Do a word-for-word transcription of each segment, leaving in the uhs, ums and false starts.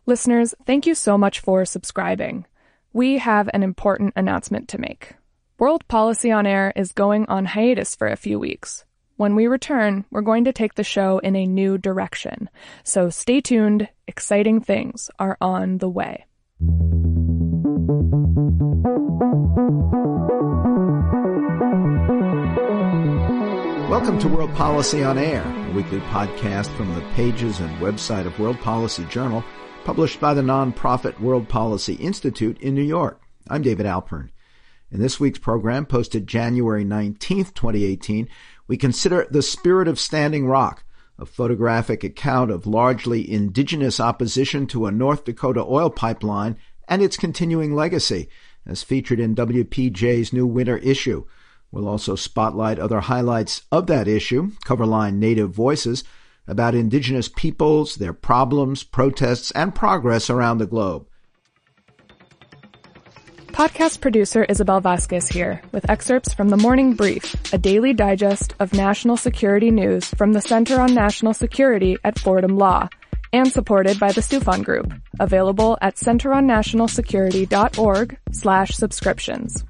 Listeners, thank you so much for subscribing. We have an important announcement to make. World Policy on Air is going on hiatus for a few weeks. When we return, we're going to take the show in a new direction. So stay tuned. Exciting things are on the way. Welcome to World Policy on Air, a weekly podcast from the pages and website of World Policy Journal, published by the nonprofit World Policy Institute in New York. I'm David Alpern. In this week's program, posted January nineteenth, twenty eighteen, we consider The Spirit of Standing Rock, a photographic account of largely indigenous opposition to a North Dakota oil pipeline and its continuing legacy, as featured in W P J's new winter issue. We'll also spotlight other highlights of that issue, Coverline Native Voices, about indigenous peoples, their problems, protests, and progress around the globe. Podcast producer Isabel Vasquez here with excerpts from The Morning Brief, a daily digest of national security news from the Center on National Security at Fordham Law, and supported by the Soufan Group, available at centeronnationalsecurity.org slash subscriptions.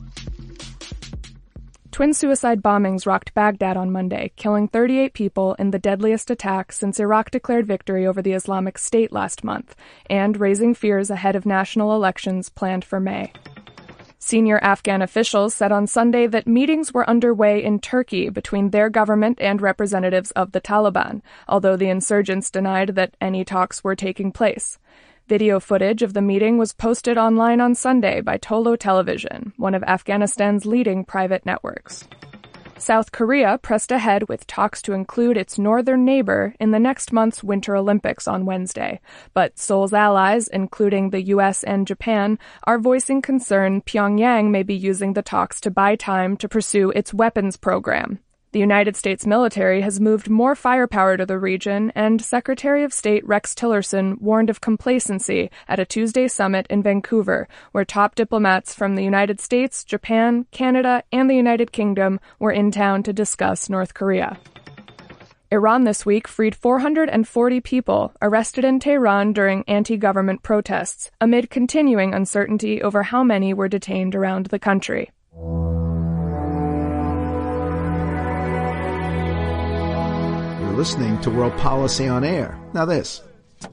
Twin suicide bombings rocked Baghdad on Monday, killing thirty-eight people in the deadliest attack since Iraq declared victory over the Islamic State last month, and raising fears ahead of national elections planned for May. Senior Afghan officials said on Sunday that meetings were underway in Turkey between their government and representatives of the Taliban, although the insurgents denied that any talks were taking place. Video footage of the meeting was posted online on Sunday by Tolo Television, one of Afghanistan's leading private networks. South Korea pressed ahead with talks to include its northern neighbor in the next month's Winter Olympics on Wednesday, but Seoul's allies, including the U S and Japan, are voicing concern Pyongyang may be using the talks to buy time to pursue its weapons program. The United States military has moved more firepower to the region, and Secretary of State Rex Tillerson warned of complacency at a Tuesday summit in Vancouver, where top diplomats from the United States, Japan, Canada, and the United Kingdom were in town to discuss North Korea. Iran this week freed four hundred forty people arrested in Tehran during anti-government protests, amid continuing uncertainty over how many were detained around the country. You're listening to World Policy on Air. Now this.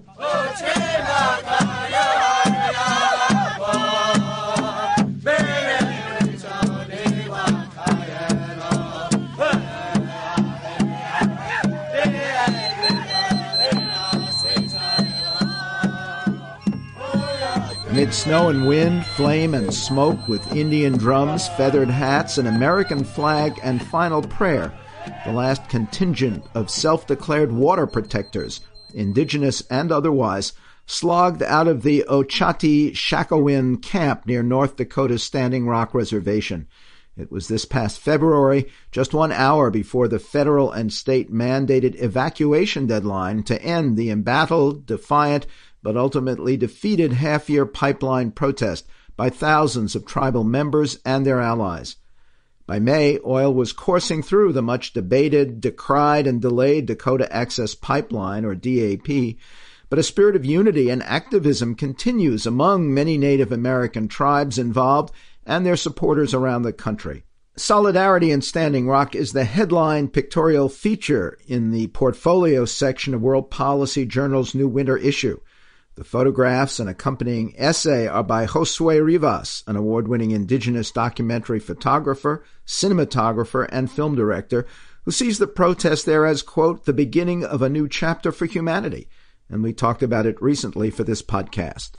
Amid snow and wind, flame and smoke, with Indian drums, feathered hats, an American flag, and final prayer, the last contingent of self-declared water protectors, indigenous and otherwise, slogged out of the Ochati-Shakowin camp near North Dakota's Standing Rock Reservation. It was this past February, just one hour before the federal and state-mandated evacuation deadline to end the embattled, defiant, but ultimately defeated half-year pipeline protest by thousands of tribal members and their allies. By May, oil was coursing through the much-debated, decried, and delayed Dakota Access Pipeline, or D A P, but a spirit of unity and activism continues among many Native American tribes involved and their supporters around the country. Solidarity in Standing Rock is the headline pictorial feature in the portfolio section of World Policy Journal's new winter issue. The photographs and accompanying essay are by Josue Rivas, an award-winning indigenous documentary photographer, cinematographer, and film director, who sees the protest there as, quote, the beginning of a new chapter for humanity. And we talked about it recently for this podcast.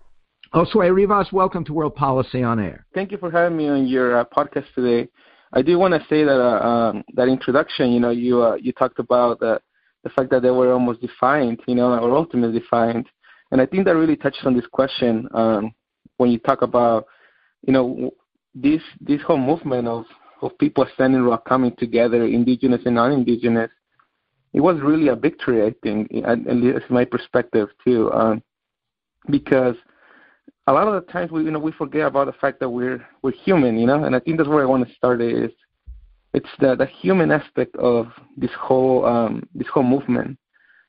Josue Rivas, welcome to World Policy on Air. Thank you for having me on your uh, podcast today. I do want to say that uh, um, that introduction, you know, you uh, you talked about uh, the fact that they were almost defiant, you know, or ultimately defiant. And I think that really touches on this question um, when you talk about, you know, this this whole movement of, of people Standing Rock coming together, indigenous and non-indigenous. It was really a victory, I think, at, at least my perspective too, um, because a lot of the times we, you know, we forget about the fact that we're we're human, you know. And I think that's where I want to start. Is it's the the human aspect of this whole um, this whole movement.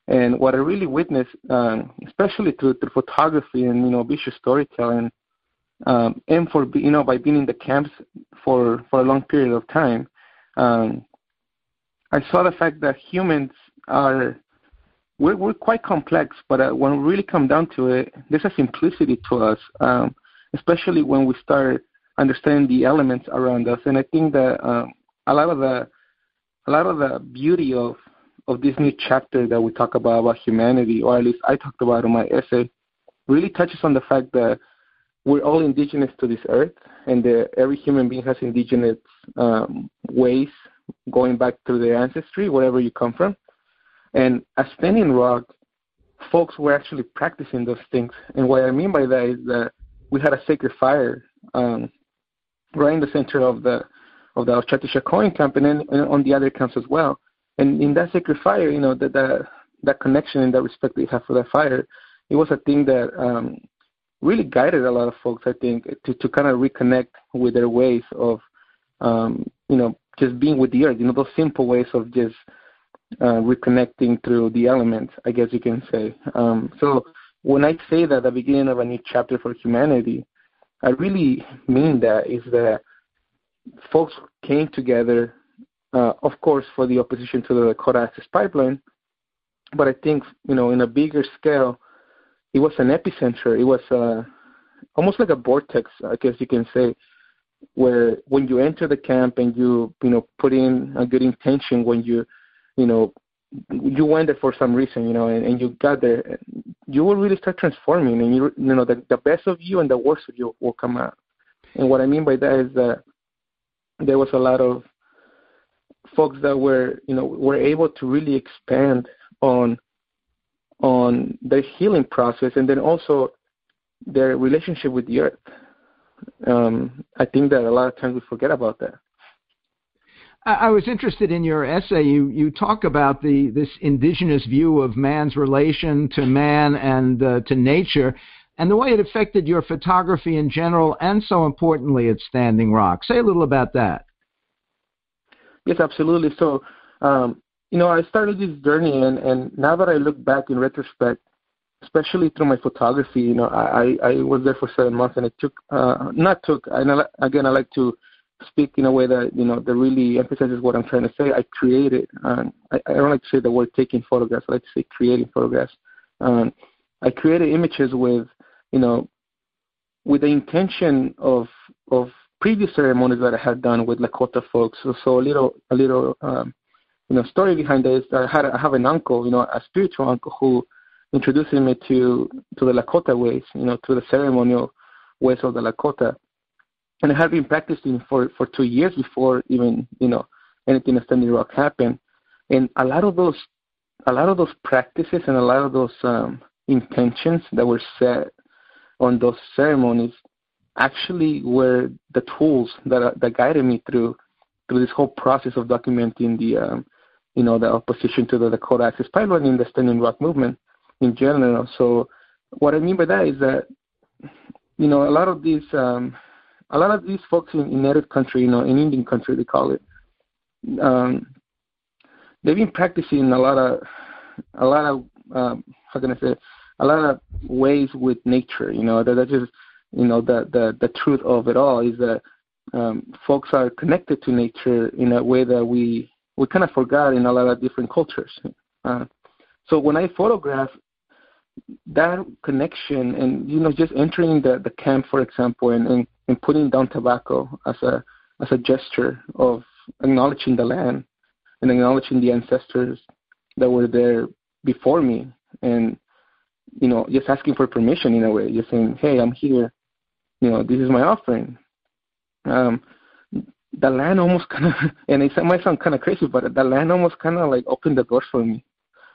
And what I really witnessed, um, especially through, through photography and, you know, visual storytelling, um, and for, you know, by being in the camps for, for a long period of time, um, I saw the fact that humans are, we're, we're quite complex, but uh, when we really come down to it, there's a simplicity to us, um, especially when we start understanding the elements around us. And I think that um, a lot of the, a lot of the beauty of of this new chapter that we talk about, about humanity, or at least I talked about in my essay, really touches on the fact that we're all indigenous to this earth, and that every human being has indigenous um, ways going back to their ancestry, wherever you come from. And as Standing Rock, folks were actually practicing those things. And what I mean by that is that we had a sacred fire um, right in the center of the of the Ochatish camp, and then and on the other camps as well. And in that sacred fire, you know, that that, that connection and that respect that you have for that fire, it was a thing that um, really guided a lot of folks, I think, to, to kind of reconnect with their ways of, um, you know, just being with the earth, you know, those simple ways of just uh, reconnecting through the elements, I guess you can say. Um, so when I say that the beginning of a new chapter for humanity, I really mean that is that folks came together, Uh, of course, for the opposition to the Dakota Access Pipeline, but I think, you know, in a bigger scale, it was an epicenter. It was uh, almost like a vortex, I guess you can say, where when you enter the camp and you, you know, put in a good intention, when you, you know, you went there for some reason, you know, and, and you got there, you will really start transforming, and you, you know, the, the best of you and the worst of you will come out. And what I mean by that is that there was a lot of folks that were, you know, were able to really expand on on their healing process, and then also their relationship with the earth. Um, I think that a lot of times we forget about that. I was interested in your essay. You you talk about the this indigenous view of man's relation to man and uh, to nature, and the way it affected your photography in general, and so importantly at Standing Rock. Say a little about that. Yes, absolutely. So, um, you know, I started this journey, and, and now that I look back in retrospect, especially through my photography, you know, I, I was there for seven months, and it took, uh, not took, and I, again, I like to speak in a way that, you know, that really emphasizes what I'm trying to say. I created, um, I, I don't like to say the word taking photographs, I like to say creating photographs. Um, I created images with, you know, with the intention of, of previous ceremonies that I had done with Lakota folks. So, so a little, a little, um, you know, story behind this. I had, I have an uncle, you know, a spiritual uncle who introduced me to to the Lakota ways, you know, to the ceremonial ways of the Lakota, and I had been practicing for for two years before even, you know, anything at Standing Rock happened. And a lot of those, a lot of those practices and a lot of those um, intentions that were set on those ceremonies actually were the tools that uh, that guided me through through this whole process of documenting the um, you know the opposition to the Dakota Access Pipeline and the Standing Rock movement in general. So what I mean by that is that, you know, a lot of these um, a lot of these folks in, in native country, you know, in Indian country they call it, um, they've been practicing a lot of a lot of um, how can I say a lot of ways with nature. You know, that, that just You know, the, the, the truth of it all is that um, folks are connected to nature in a way that we, we kind of forgot in a lot of different cultures. Uh, so when I photograph that connection and, you know, just entering the, the camp, for example, and, and, and putting down tobacco as a as a gesture of acknowledging the land and acknowledging the ancestors that were there before me, and, you know, just asking for permission in a way, just saying, hey, I'm here. You know, this is my offering. Um, the land almost kind of, and it might sound kind of crazy, but the land almost kind of like opened the doors for me.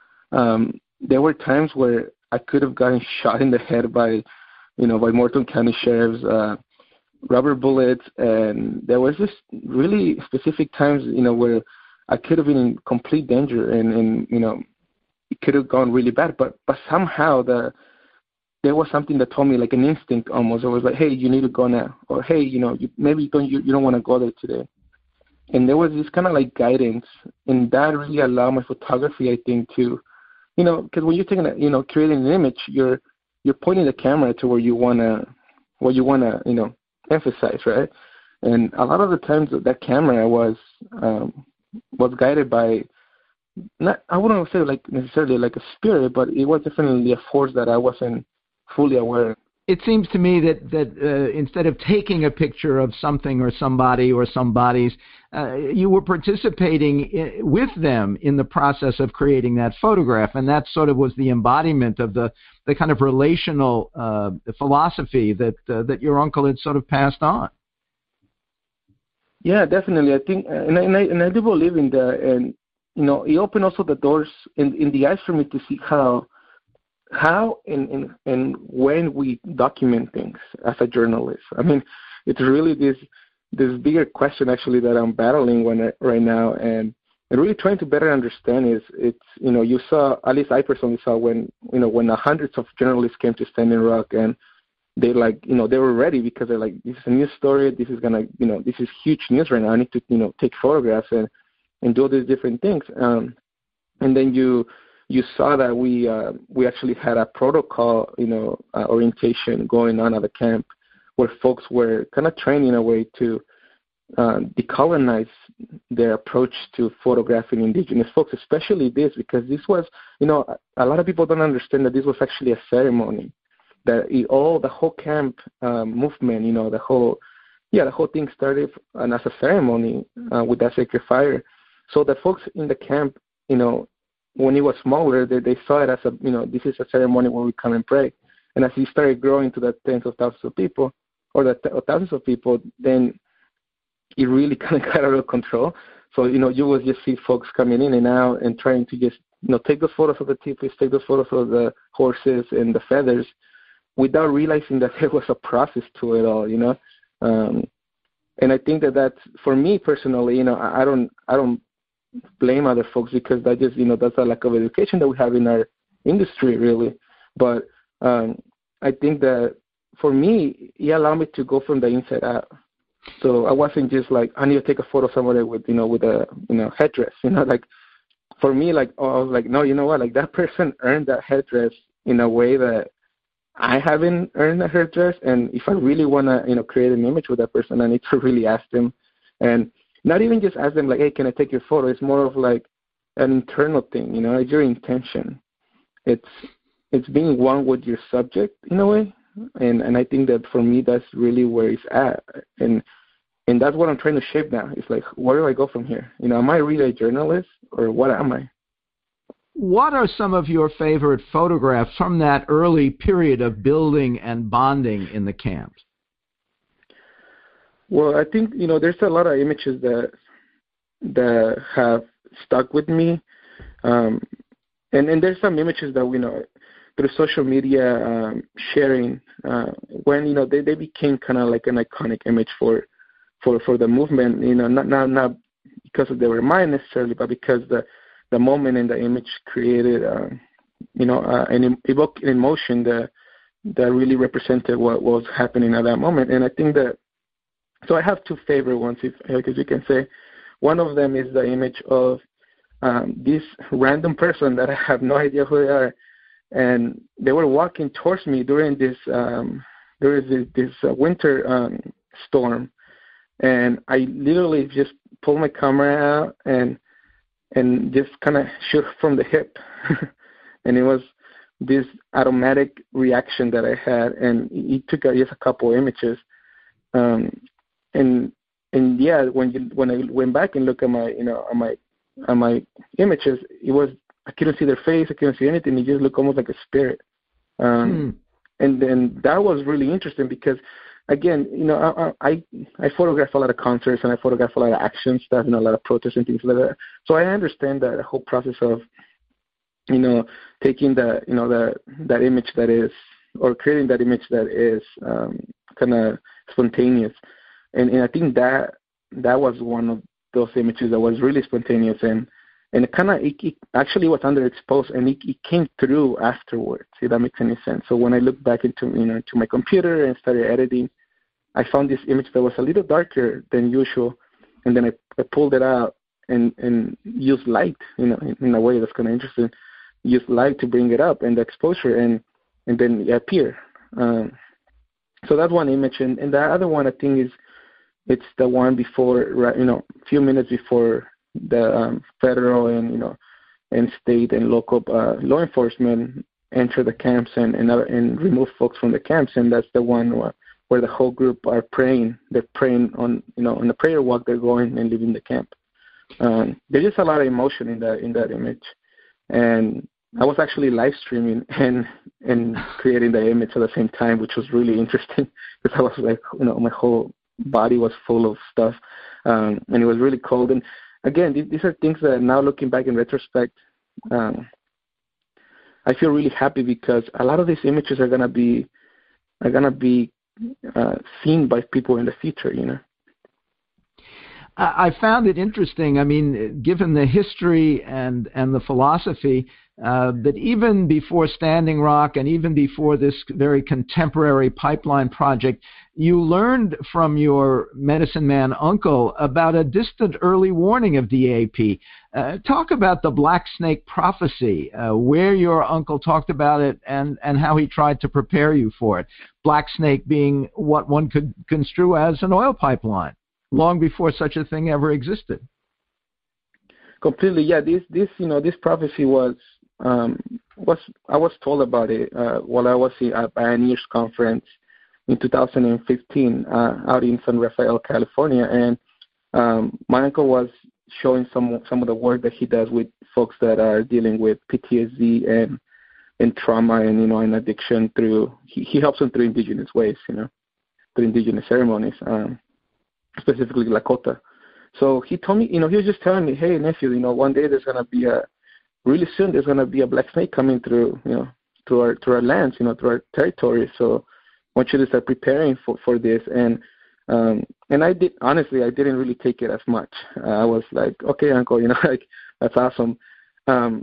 Um, there were times where I could have gotten shot in the head by, you know, by Morton County sheriffs, uh, rubber bullets, and there was just really specific times, you know, where I could have been in complete danger, and, and you know, it could have gone really bad. But but somehow the there was something that told me, like an instinct almost. It was like, hey, you need to go now, or hey, you know, you, maybe you don't you, you don't want to go there today. And there was this kind of like guidance, and that really allowed my photography, I think, to, you know, because when you're taking a, you know, creating an image, you're you're pointing the camera to where you wanna, what you wanna, you know, emphasize, right? And a lot of the times that camera was um, was guided by, not, I wouldn't say like necessarily like a spirit, but it was definitely a force that I wasn't fully aware of. It seems to me that, that uh, instead of taking a picture of something or somebody or some bodies, uh, you were participating in, with them in the process of creating that photograph, and that sort of was the embodiment of the, the kind of relational uh, philosophy that uh, that your uncle had sort of passed on. Yeah, definitely. I think, and I, and I, and I do believe in that, and you know, it opened also the doors in, in the eyes for me to see how. How and, and and when we document things as a journalist. I mean, it's really this this bigger question actually that I'm battling when I, right now, and, and really trying to better understand is it's you know you saw, at least I personally saw, when you know when the hundreds of journalists came to Standing Rock, and they like you know they were ready because they're like, this is a news story, this is gonna you know this is huge news right now. I need to you know take photographs and and do all these different things, um, and then you. You saw that we uh, we actually had a protocol, you know, uh, orientation going on at the camp, where folks were kind of trained in a way to uh, decolonize their approach to photographing indigenous folks, especially this, because this was, you know, a lot of people don't understand that this was actually a ceremony, that it, all the whole camp um, movement, you know, the whole, yeah, the whole thing started as a ceremony uh, with that sacred fire. So the folks in the camp, you know, when it was smaller, they, they saw it as a, you know, this is a ceremony where we come and pray. And as it started growing to the tens of thousands of people, or the th- thousands of people, then it really kind of got out of control. So, you know, you will just see folks coming in and out and trying to just, you know, take those photos of the teepees, take those photos of the horses and the feathers, without realizing that there was a process to it all, you know. Um, and I think that that's, for me personally, you know, I, I don't, I don't, blame other folks, because that just, you know, that's a lack of education that we have in our industry, really. But um, I think that for me, it allowed me to go from the inside out. So I wasn't just like, I need to take a photo of somebody with, you know, with a, you know, headdress, you know, like for me, like, oh, I was like, no, you know what, like that person earned that headdress in a way that I haven't earned that headdress. And if I really want to, you know, create an image with that person, I need to really ask them. And not even just ask them like, hey, can I take your photo? It's more of like an internal thing, you know, it's your intention. It's it's being one with your subject in a way. And and I think that for me, that's really where it's at. And and that's what I'm trying to shape now. It's like, where do I go from here? You know, am I really a journalist, or what am I? What are some of your favorite photographs from that early period of building and bonding in the camps? Well, I think, you know, there's a lot of images that that have stuck with me. Um, and, and there's some images that, you know, through social media um, sharing, uh, when, you know, they, they became kind of like an iconic image for, for, for the movement, you know, not, not, not because they were mine necessarily, but because the, the moment and the image created, uh, you know, uh, an evoked an emotion that, that really represented what was happening at that moment. And I think that, so I have two favorite ones, if, as you can say. One of them is the image of um, this random person that I have no idea who they are, and they were walking towards me during this um, during this, this uh, winter um, storm, and I literally just pulled my camera out and and just kind of shoot from the hip, and it was this automatic reaction that I had, and it took uh, just a couple images. Um, And and yeah, when you when I went back and look at my you know at my at my images, it was, I couldn't see their face, I couldn't see anything. It just looked almost like a spirit. Um, hmm. And then that was really interesting because, again, you know, I, I I photograph a lot of concerts and I photograph a lot of action stuff and a lot of protests and things like that. So I understand that whole process of, you know, taking the you know the that image that is, or creating that image that is um, kind of spontaneous. And, and I think that that was one of those images that was really spontaneous, and and it kind of it, it actually was underexposed, and it, it came through afterwards. If that makes any sense. So when I looked back into you know to my computer and started editing, I found this image that was a little darker than usual, and then I, I pulled it out and and used light, you know, in, in a way that's kind of interesting use light to bring it up and the exposure, and and then it appear. Um, so that's one image, and, and the other one I think is it's the one before, right, you know, a few minutes before the um, federal and you know and state and local uh, law enforcement enter the camps and and, uh, and remove folks from the camps, and that's the one where, where the whole group are praying. They're praying on you know on the prayer walk. They're going and leaving the camp. Um, there's just a lot of emotion in that in that image, and I was actually live streaming and and creating the image at the same time, which was really interesting because I was like, you know, my whole body was full of stuff, um, and it was really cold. And again, th- these are things that now looking back in retrospect, um, I feel really happy because a lot of these images are gonna be are gonna be uh, seen by people in the future, you know. I found it interesting. I mean, given the history and, and the philosophy, uh, that even before Standing Rock and even before this very contemporary pipeline project, you learned from your medicine man uncle about a distant early warning of D A P. Uh, talk about the Black Snake prophecy, uh, where your uncle talked about it and, and how he tried to prepare you for it. Black Snake being what one could construe as an oil pipeline, long before such a thing ever existed. Completely, yeah. This, this, you know, this prophecy was, um, was I was told about it uh, while I was at a Pioneers Conference in two thousand fifteen uh, out in San Rafael, California, and um, my uncle was showing some some of the work that he does with folks that are dealing with P T S D and and trauma and you know and addiction through. He, he helps them through indigenous ways, you know, through indigenous ceremonies. Um, specifically Lakota. So he told me, you know, he was just telling me, hey, nephew, you know, one day there's going to be a, really soon there's going to be a black snake coming through, you know, through our, through our lands, you know, through our territory. So I want you to start preparing for, for this. And, um, and I did, honestly, I didn't really take it as much. Uh, I was like, okay, uncle, you know, like, that's awesome. Um,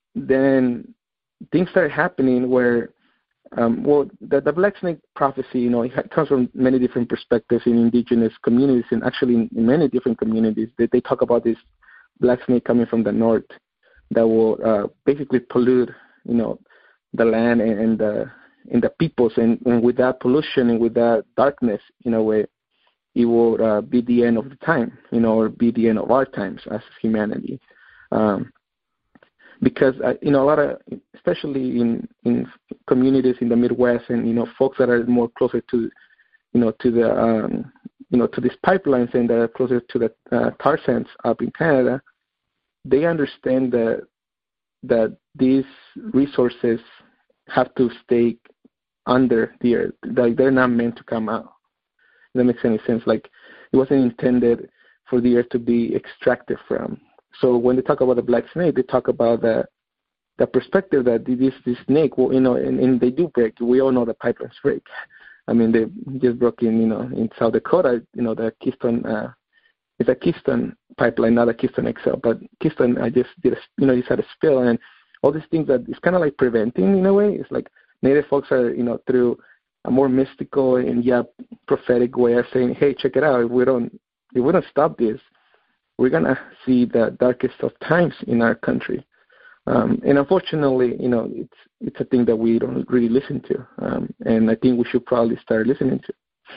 then things started happening where, Um, well, the, the Black Snake prophecy, you know, it comes from many different perspectives in indigenous communities and actually in, in many different communities. They, they talk about this black snake coming from the north that will uh, basically pollute, you know, the land and, and the and the peoples. And, and with that pollution and with that darkness, in a way, it will uh, be the end of the time, you know, or be the end of our times as humanity. Um, Because uh, you know a lot of, especially in, in communities in the Midwest, and you know folks that are more closer to, you know, to the um, you know to these pipelines and that are closer to the uh, tar sands up in Canada, they understand that that these resources have to stay under the earth. Like they're not meant to come out. If that makes any sense. Like it wasn't intended for the earth to be extracted from. So when they talk about the black snake, they talk about the the perspective that this this snake, well, you know, and, and they do break. We all know the pipelines break. I mean, they just broke in, you know, in South Dakota, you know, the Keystone, uh, it's a Keystone pipeline, not a Keystone X L, but Keystone, I just did, a, you know, just had a spill, and all these things that it's kind of like preventing in a way. It's like Native folks are, you know, through a more mystical and yeah, prophetic way of saying, hey, check it out. If we don't, if we don't stop this, we're going to see the darkest of times in our country. Um, and unfortunately, you know, it's it's a thing that we don't really listen to. Um, and I think we should probably start listening to.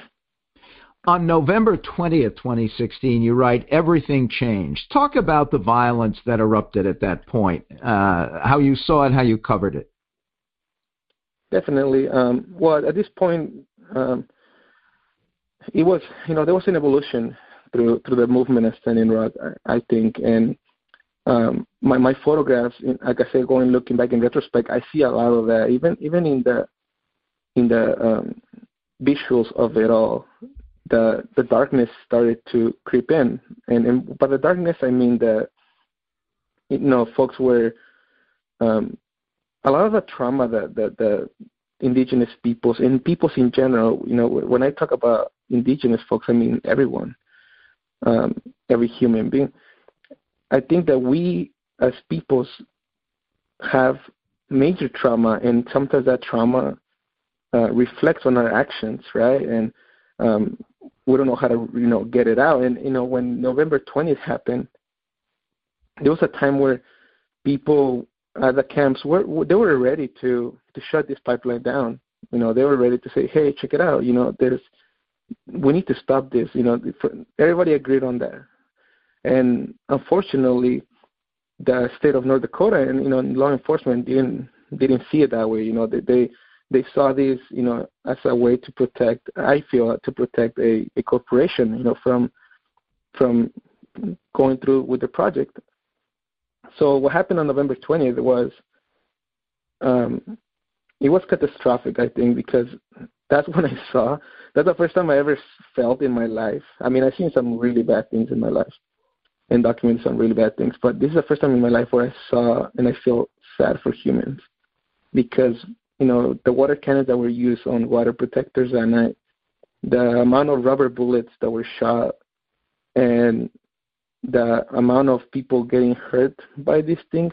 On November twentieth, twenty sixteen, you write, everything changed. Talk about the violence that erupted at that point, uh, how you saw it, how you covered it. Definitely. Um, well, at this point, um, it was, you know, there was an evolution through through the movement of Standing Rock, I, I think. And um, my my photographs, like I said, going looking back in retrospect, I see a lot of that. Even even in the in the um, visuals of it all, the the darkness started to creep in. And, and by the darkness, I mean that, you know, folks were um, a lot of the trauma that the, the indigenous peoples and peoples in general. You know, when I talk about indigenous folks, I mean everyone. Um, every human being. I think that we as peoples have major trauma, and sometimes that trauma uh, reflects on our actions, right? And um, we don't know how to, you know, get it out. And you know, when November twentieth happened, there was a time where people uh, the camps were they were ready to to shut this pipeline down. You know, they were ready to say, hey, check it out. You know, there's we need to stop this. You know, everybody agreed on that. And unfortunately, the state of North Dakota and, you know, law enforcement didn't didn't see it that way. You know, they they, they saw this, you know, as a way to protect, I feel, to protect a, a corporation, you know, from from going through with the project. So what happened on November twentieth was, um, it was catastrophic, I think, because that's when I saw, that's the first time I ever felt in my life. I mean, I've seen some really bad things in my life and documented some really bad things, but this is the first time in my life where I saw and I feel sad for humans because, you know, the water cannons that were used on water protectors that night, the amount of rubber bullets that were shot, and the amount of people getting hurt by these things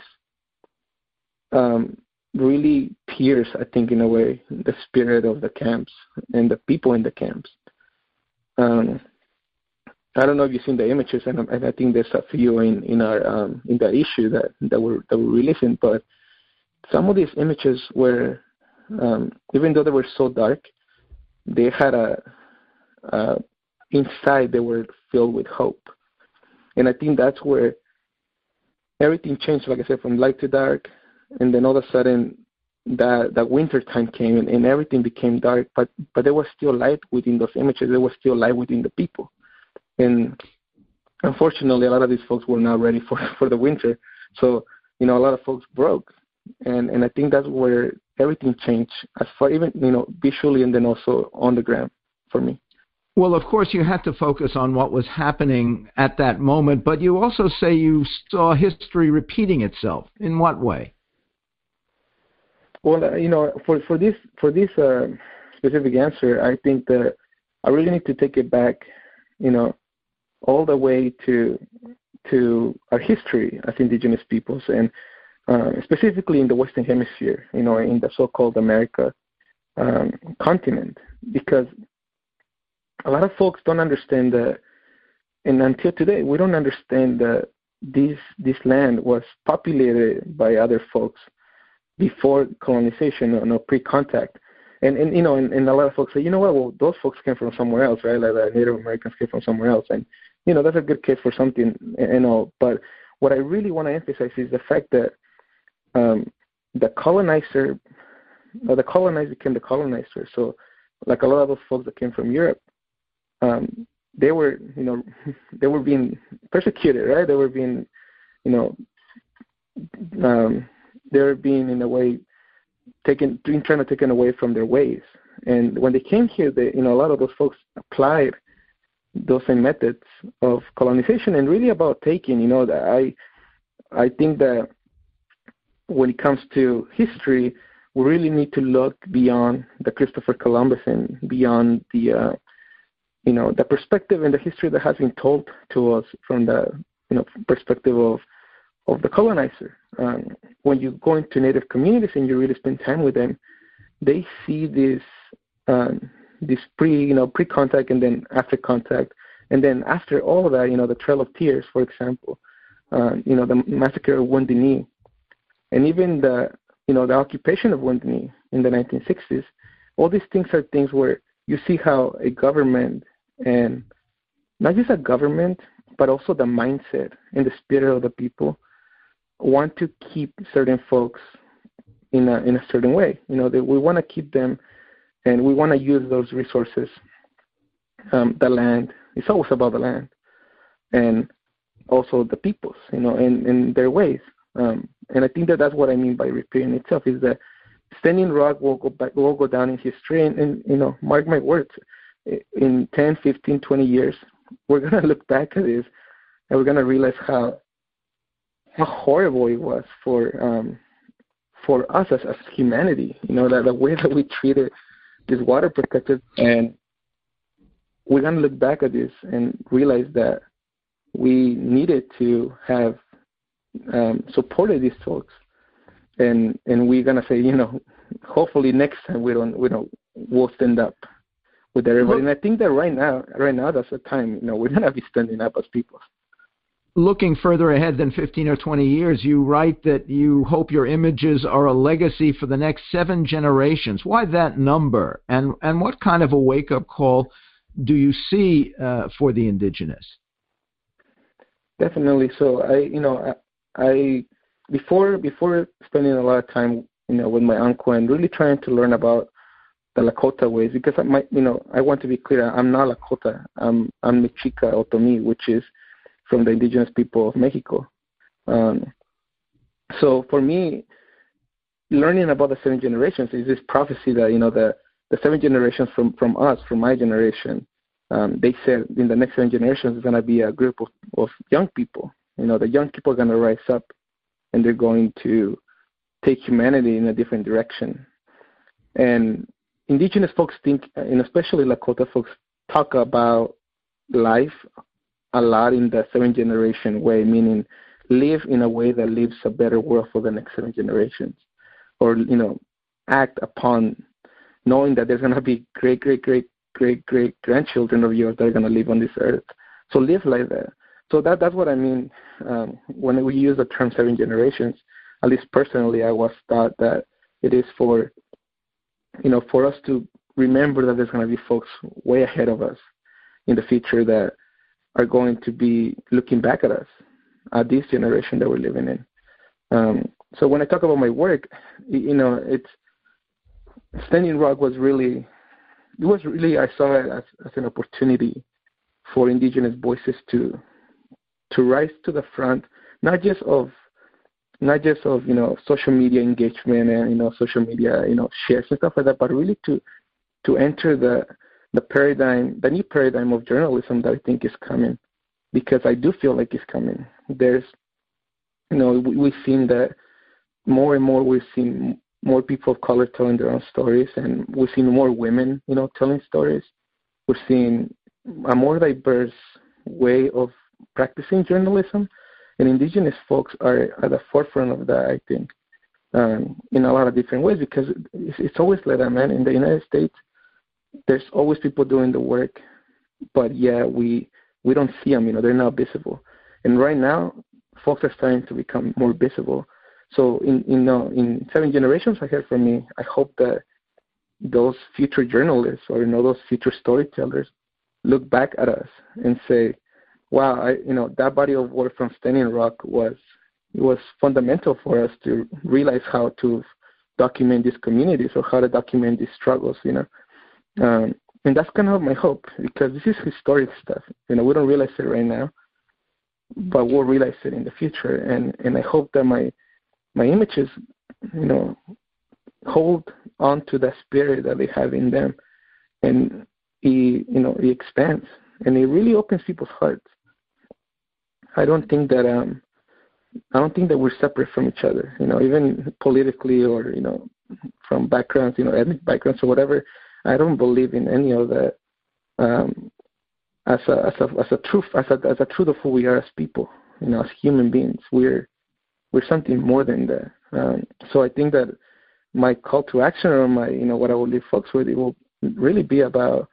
um, really pierce, I think, in a way, the spirit of the camps and the people in the camps. Um, I don't know if you've seen the images, and, and I think there's a few in, in our um, in the issue that, that were that were releasing. But some of these images were, um, even though they were so dark, they had a uh, inside they were filled with hope. And I think that's where everything changed, like I said, from light to dark. And then all of a sudden, that that winter time came, and, and everything became dark. But but there was still light within those images. There was still light within the people. And unfortunately, a lot of these folks were not ready for, for the winter. So, you know, a lot of folks broke. And and I think that's where everything changed, as far even, you know, visually and then also on the ground for me. Well, of course, you had to focus on what was happening at that moment, but you also say you saw history repeating itself. In what way? Well, uh, you know, for, for this for this uh, specific answer, I think that I really need to take it back, you know, all the way to to our history as indigenous peoples, and uh, specifically in the Western Hemisphere, you know, in the so-called America um, continent, because a lot of folks don't understand that, and until today, we don't understand that this this land was populated by other folks before colonization or no, pre-contact. And, and you know, and, and a lot of folks say, you know what, well, those folks came from somewhere else, right? Like the Native Americans came from somewhere else. And, you know, that's a good case for something and all. But what I really want to emphasize is the fact that um, the colonizer, or the colonized became the colonizer. So like a lot of those folks that came from Europe, Um, they were, you know, they were being persecuted, right? They were being, you know, um, they were being in a way taken, trying to take it away from their ways. And when they came here, they, you know, a lot of those folks applied those same methods of colonization and really about taking. You know, that I, I think that when it comes to history, we really need to look beyond the Christopher Columbus and beyond the uh, you know, the perspective and the history that has been told to us from the, you know, perspective of of the colonizer. Um, when you go into Native communities and you really spend time with them, they see this um, this pre, you know, pre-contact and then after contact, and then after all of that, you know, the Trail of Tears, for example, uh, you know, the massacre of Wounded Knee, and even the, you know, the occupation of Wounded Knee in the nineteen sixties. All these things are things where you see how a government, and not just a government, but also the mindset and the spirit of the people want to keep certain folks in a in a certain way. You know, that we want to keep them, and we want to use those resources. Um, the land, it's always about the land, and also the peoples, you know, in, in their ways. Um, and I think that that's what I mean by repeating itself, is that Standing Rock will go back, will go down in history, and, and you know, mark my words, in ten, fifteen, twenty years, we're going to look back at this and we're going to realize how how horrible it was for um, for us as, as humanity, you know, that the way that we treated this water protectors. And we're going to look back at this and realize that we needed to have um, supported these folks. And and we're going to say, you know, hopefully next time we don't, we don't, we'll stand up with everybody. And I think that right now, right now, that's the time, you know, we're going to be standing up as people. looking further ahead than fifteen or twenty years, you write that you hope your images are a legacy for the next seven generations. Why that number? And and what kind of a wake-up call do you see uh, for the indigenous? Definitely. So I, you know, I, I before before spending a lot of time, you know, with my uncle and really trying to learn about the Lakota ways, because I might, you know, I want to be clear. I'm not Lakota. I'm I'm Mexica Otomi, which is from the indigenous people of Mexico. Um, so for me, learning about the seven generations is this prophecy that, you know, the, the seven generations from, from us, from my generation, um, they said in the next seven generations is going to be a group of, of young people. You know, the young people are going to rise up and they're going to take humanity in a different direction. And indigenous folks think, and especially Lakota folks, talk about life a lot in the seven generation way, meaning live in a way that leaves a better world for the next seven generations, or, you know, act upon knowing that there's going to be great, great, great, great, great grandchildren of yours that are going to live on this earth. So live like that. So that that's what I mean um, when we use the term seven generations. At least personally, I was taught that it is for, you know, for us to remember that there's going to be folks way ahead of us in the future that are going to be looking back at us, at this generation that we're living in. Um, so when I talk about my work, you know, it's Standing Rock was really, it was really, I saw it as, as an opportunity for indigenous voices to to rise to the front, not just of, not just of, you know, social media engagement and, you know, social media, you know, shares and stuff like that, but really to to enter the the paradigm, the new paradigm of journalism that I think is coming, because I do feel like it's coming. There's, you know, we, we've seen that more and more. We've seen more people of color telling their own stories, and we've seen more women, you know, telling stories. We're seeing a more diverse way of practicing journalism, and indigenous folks are at the forefront of that, I think, um, in a lot of different ways, because it's, it's always like that, man. In the United States, there's always people doing the work, but yeah, we we don't see them. You know, they're not visible. And right now, folks are starting to become more visible. So in you know in seven generations ahead from me, I hope that those future journalists or you know those future storytellers look back at us and say, "Wow, I, you know that body of work from Standing Rock was was fundamental for us to realize how to document these communities or how to document these struggles." You know. Um, and that's kind of my hope, because this is historic stuff. You know, we don't realize it right now, but we'll realize it in the future. And, and I hope that my my images, you know, hold on to the spirit that they have in them, and it, you know, it expands and it really opens people's hearts. I don't think that um, I don't think that we're separate from each other. You know, even politically or you know, from backgrounds, you know, ethnic backgrounds or whatever. I don't believe in any of that um, as a as a as a truth as a as a truth of who we are as people. You know, as human beings, we're we're something more than that. Um, so I think that my call to action, or my you know what I will leave folks with, it will really be about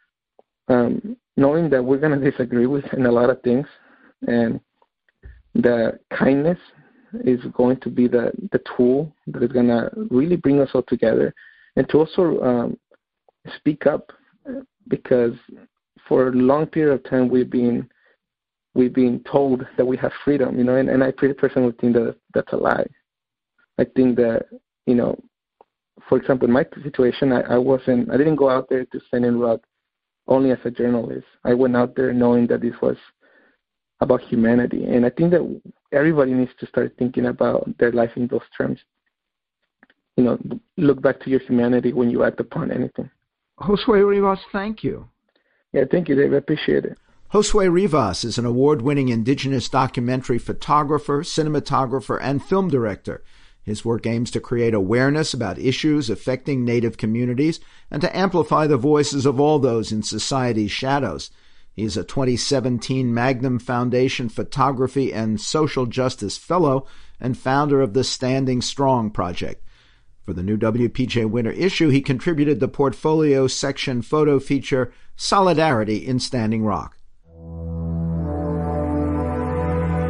um, knowing that we're going to disagree with in a lot of things, and that kindness is going to be the the tool that is going to really bring us all together, and to also um, speak up, because for a long period of time we've been we've been told that we have freedom, you know, and, and I personally think that that's a lie. I think that, you know, for example, in my situation, I, I wasn't, I didn't go out there to Standing Rock only as a journalist. I went out there knowing that this was about humanity, and I think that everybody needs to start thinking about their life in those terms. You know, look back to your humanity when you act upon anything. Josue Rivas, thank you. Yeah, thank you, Dave. I appreciate it. Josue Rivas is an award-winning indigenous documentary photographer, cinematographer, and film director. His work aims to create awareness about issues affecting Native communities and to amplify the voices of all those in society's shadows. He is a twenty seventeen Magnum Foundation Photography and Social Justice Fellow and founder of the Standing Strong Project. For the new W P J winter issue, he contributed the portfolio section photo feature Solidarity in Standing Rock.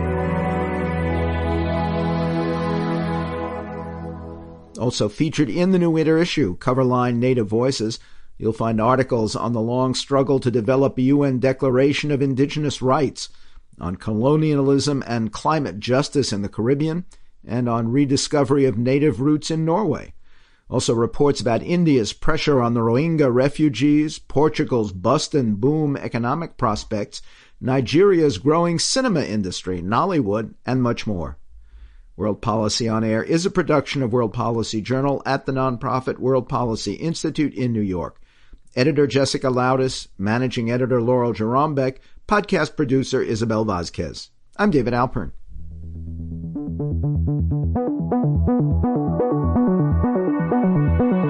Also featured in the new winter issue, Coverline Native Voices, you'll find articles on the long struggle to develop a U N Declaration of Indigenous Rights, on colonialism and climate justice in the Caribbean, and on rediscovery of native roots in Norway. Also reports about India's pressure on the Rohingya refugees, Portugal's bust and boom economic prospects, Nigeria's growing cinema industry, Nollywood, and much more. World Policy On Air is a production of World Policy Journal at the nonprofit World Policy Institute in New York. Editor Jessica Loudis, Managing Editor Laurel Jarombeck, Podcast Producer Isabel Vazquez. I'm David Alpern. Thank you.